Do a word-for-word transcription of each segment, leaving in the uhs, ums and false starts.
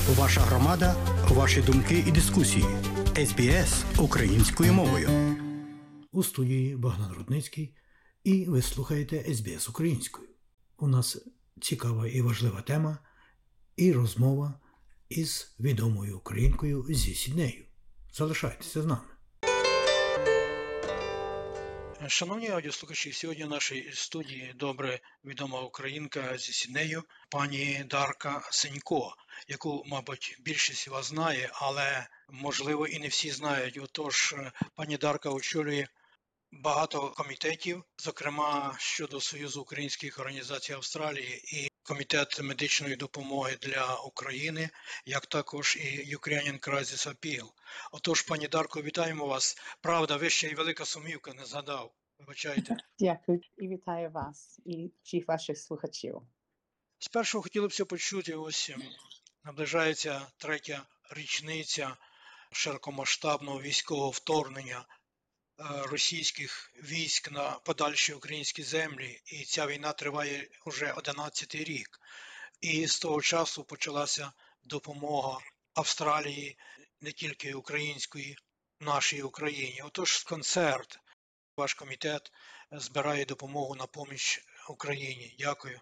Ваша громада, ваші думки і дискусії. ес бі ес українською мовою. У студії Богдан Рудницький, і ви слухаєте ес бі ес українською. У нас цікава і важлива тема і розмова із відомою українкою зі Сіднею. Залишайтеся з нами. Шановні аудіослухачі, сьогодні в нашій студії добре відома українка зі Сіднею, пані Дарка Сенько, яку, мабуть, більшість з вас знає, але, можливо, і не всі знають. Отож, пані Дарка очолює багато комітетів, зокрема, щодо Союзу українських організацій Австралії і Комітет медичної допомоги для України, як також і Ukrainian Crisis Appeal. Отож, пані Дарко, вітаємо вас. Правда, ви ще й велика сумівка, не згадав. Вибачайте. Дякую і вітаю вас і всіх ваших слухачів. Спершу хотілося б почути, ось наближається третя річниця широкомасштабного військового вторгнення російських військ на подальші українські землі, і ця війна триває вже одинадцятий рік. І з того часу почалася допомога Австралії, не тільки української, нашій Україні. Отож, концерт, ваш комітет збирає допомогу на поміч Україні. Дякую.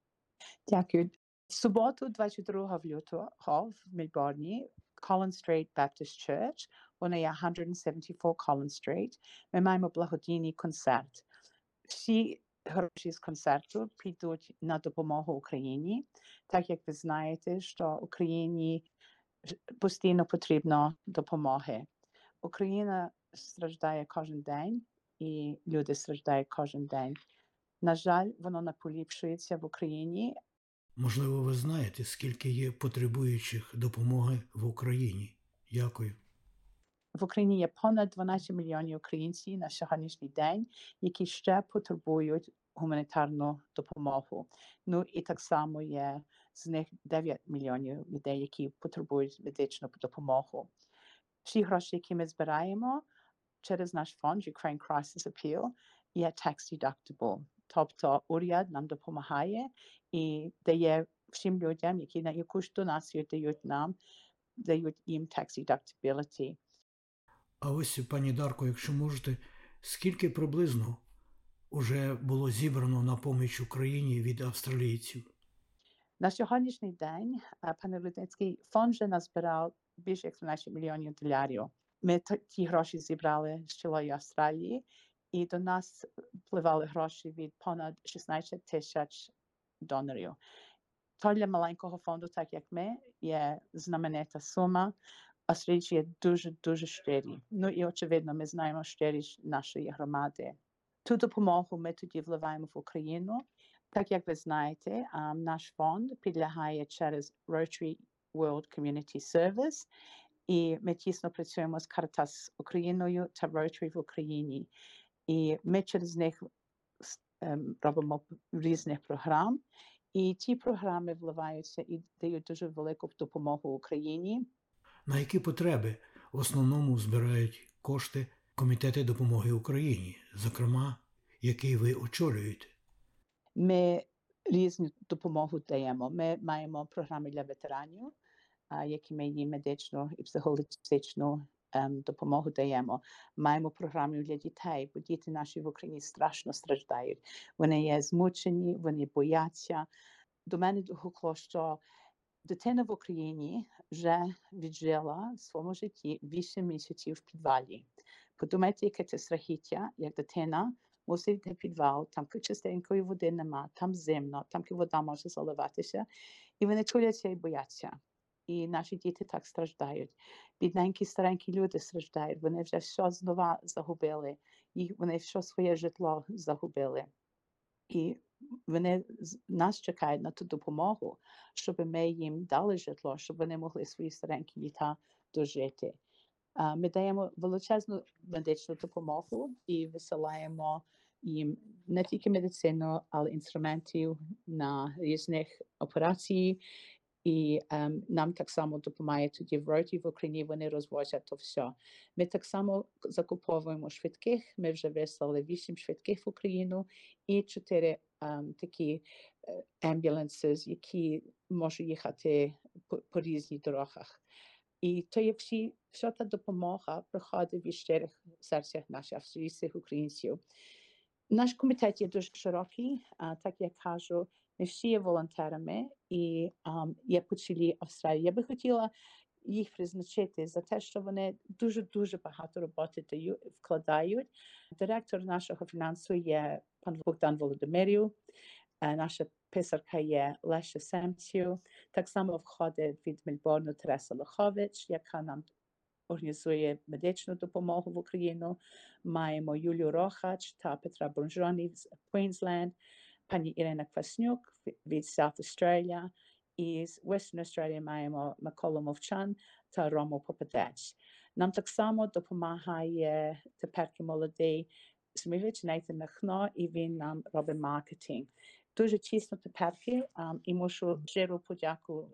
Дякую. В суботу, двадцять другого лютого, в Мельбурні, Collins Street Baptist Church, вона є сто сімдесят чотири Collins Street, ми маємо благодійний концерт. Всі гроші з концерту підуть на допомогу Україні, так як ви знаєте, що Україні постійно потрібно допомоги. Україна страждає кожен день, і люди страждають кожен день. На жаль, воно не поліпшується в Україні. Можливо, ви знаєте, скільки є потребуючих допомоги в Україні? Дякую. В Україні є понад дванадцять мільйонів українців на сьогоднішній день, які ще потребують гуманітарну допомогу. Ну і так само є з них дев'ять мільйонів людей, які потребують медичну допомогу. Всі гроші, які ми збираємо через наш фонд Ukraine Crisis Appeal, є tax deductible. Тобто уряд нам допомагає і дає всім людям, які на якусь донацію дають нам, дають їм tax deductibility. А ось, пані Дарко, якщо можете, скільки приблизно вже було зібрано на поміч Україні від австралійців? На сьогоднішній день, пане Рудницький, фонд вже назбирав більше як дванадцять мільйонів доларів. Ми ті гроші зібрали з цілої Австралії, і до нас впливали гроші від понад шістнадцять тисяч донорів. То для маленького фонду, так як ми, є знаменита сума. Австралійці є дуже-дуже щирі. Ну і, очевидно, ми знаємо щирість нашої громади. Ту допомогу ми тоді вливаємо в Україну. Так як ви знаєте, наш фонд підлягає через Rotary World Community Service, і ми тісно працюємо з Caritas Україною та Rotary в Україні. І ми через них um, робимо різних програм, і ті програми вливаються і дають дуже велику допомогу Україні. На які потреби в основному збирають кошти Комітети допомоги Україні, зокрема, який ви очолюєте? Ми різну допомогу даємо. Ми маємо програми для ветеранів, які ми їм медичну і психологічну Um, допомогу даємо. Маємо програми для дітей, бо діти наші в Україні страшно страждають. Вони є змучені, вони бояться. До мене доходило, що дитина в Україні вже віджила в своєму житті вісім місяців в підвалі. Подумайте, яке це страхіття, як дитина мусить йти в підвал, там чистенької води нема, там зимно, там вода може заливатися, і вони чуляться і бояться. І наші діти так страждають. Бідненькі, старенькі люди страждають. Вони вже все знову загубили. І вони все своє житло загубили. І вони нас чекають на ту допомогу, щоб ми їм дали житло, щоб вони могли свої старенькі літа дожити. Ми даємо величезну медичну допомогу і висилаємо їм не тільки медицину, але інструментів на різних операцій. І um, нам так само допомагає тоді в роті в Україні, вони розвозять то все. Ми так само закуповуємо швидких, ми вже вислали вісім швидких в Україну і чотири um, такі амбуланси, uh, які можуть їхати по, по різних дорогах. І то є всі, вся та допомога приходить від щирих серцях наших австрійських українців. Наш комітет є дуже широкий, а, так як кажу, ми всі є волонтерами і um, є по цілій Австралії. Я би хотіла їх призначити за те, що вони дуже-дуже багато роботи дають, вкладають. Директор нашого фінансу є пан Богдан Володимирів, наша писарка є Леся Семців, так само входить від Мельбурну Тереса Лохович, яка нам організує медичну допомогу в Україну. Маємо Юлію Рохач та Петра Бронжоні з Queensland, пані Ірина Кваснюк від South Australia, і з Western Australia маємо Миколу Мовчан та Рому Попадець. Нам так само допомагає теперки молодий Смілич Нейтан Махно, і він нам робить маркетинг. Дуже тісно теперки, um, і мушу щиру подяку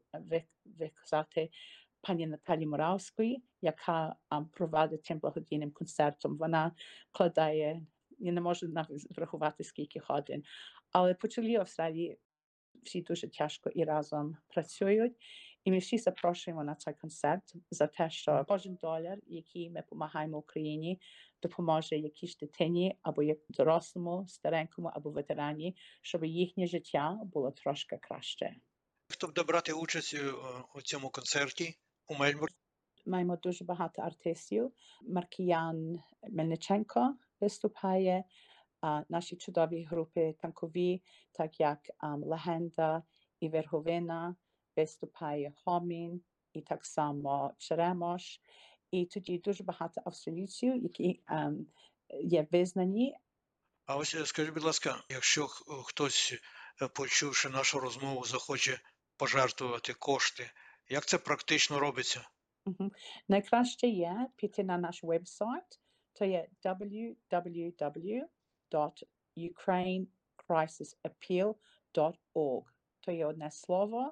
виказати пані Наталі Моравської, яка um, провадить тим благодійним концертом. Вона вкладає, я не можу навіть врахувати скільки годин, але по цілій Австралії всі дуже тяжко і разом працюють. І ми всі запрошуємо на цей концерт за те, що кожен долар, який ми допомагаємо Україні, допоможе якійсь дитині, або як дорослому, старенькому, або ветерані, щоб їхнє життя було трошки краще. Хто буде брати участь у, у цьому концерті у Мельбурні? Маємо дуже багато артистів. Маркіян Мельниченко виступає, а наші чудові групи танкові, так як um, Легенда і Верховина, виступає Хомін і так само Черемош. І тоді дуже багато австралійців, які um, є визнані. А ось скажіть, будь ласка, якщо хтось, почувши нашу розмову, захоче пожертвувати кошти, як це практично робиться? Uh-huh. Найкраще є піти на наш веб-сайт, то є дабл ю дабл ю дабл ю dot ukraine crisis appeal dot org. То є одне слово.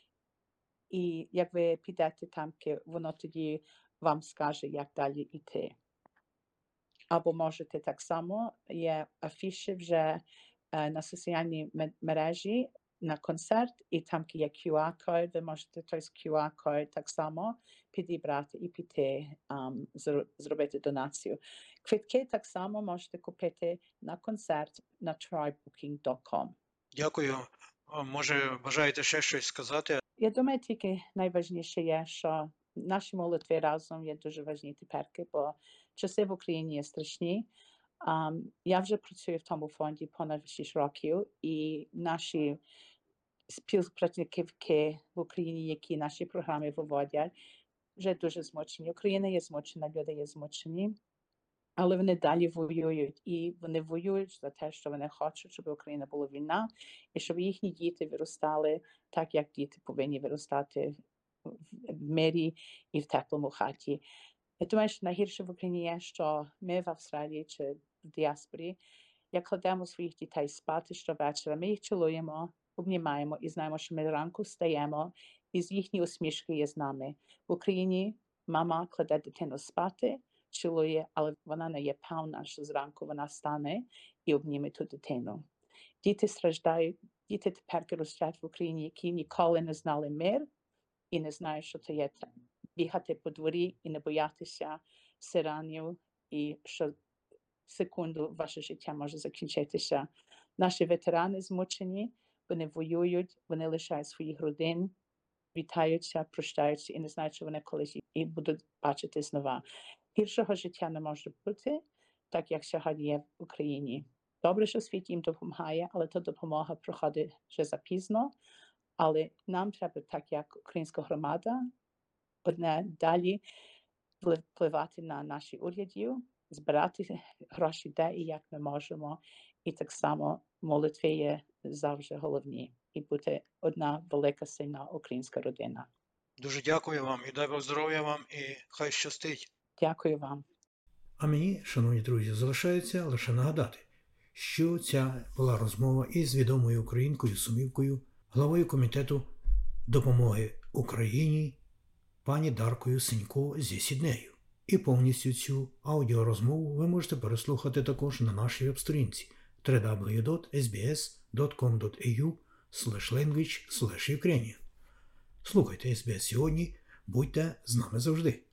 І як ви підете там, воно тоді вам скаже, як далі йти. Або можете так само, є афіші вже е, на соціальній мережі на концерт, і там є кю ар-код, ви можете той кю ар-код так само підібрати і піти, um, зробити донацію. Квитки так само можете купити на концерт на tribe booking dot com. Дякую. Може, бажаєте ще щось сказати? Я думаю, тільки найважніше є, що наші молитви разом є дуже важні теперки, бо часи в Україні є страшні. Um, я вже працюю в тому фонді понад шість років, і наші співпрацівники в Україні, які наші програми виводять, вже дуже змучені. Україна є змучена, люди є змучені, але вони далі воюють. І вони воюють за те, що вони хочуть, щоб в Україні була війна, і щоб їхні діти виростали так, як діти повинні виростати в мирі і в теплому хаті. Я думаю, що найгірше в Україні є, що ми в Австралії чи в діаспорі, як кладемо своїх дітей спати щовечора, ми їх цілуємо, обнімаємо і знаємо, що ми ранку стаємо, і з їхні усмішки є з нами. В Україні мама кладе дитину спати, цілує, але вона не є певна, що зранку вона стане і обніме ту дитину. Діти страждають, діти тепер ростуть в Україні, які ніколи не знали мир і не знають, що це є бігати по дворі і не боятися сиранів, і що секунду ваше життя може закінчитися. Наші ветерани змучені, вони воюють, вони лишають своїх родин, вітаються, прощаються і не знають, що вони колись і будуть бачити знову. Гіршого життя не може бути, так як сьогодні є в Україні. Добре, що світ їм допомагає, але та допомога проходить вже запізно. Але нам треба, так як українська громада, одне далі впливати на наші урядів, збирати гроші де і як ми можемо. І так само молитви є завжди головні. І бути одна велика сильна українська родина. Дуже дякую вам і дай Бог здоров'я вам і хай щастить. Дякую вам. А мені, шановні друзі, залишається лише нагадати, що ця була розмова із відомою українкою Сумівкою, главою комітету допомоги Україні пані Даркою Сенько зі Сіднею. І повністю цю аудіорозмову ви можете переслухати також на нашій веб-сторінці дабл ю дабл ю дабл ю крапка ес бі ес крапка ком крапка ей ю слеш ленгвідж слеш юкрейніан. Слухайте ес бі ес сьогодні, будьте з нами завжди.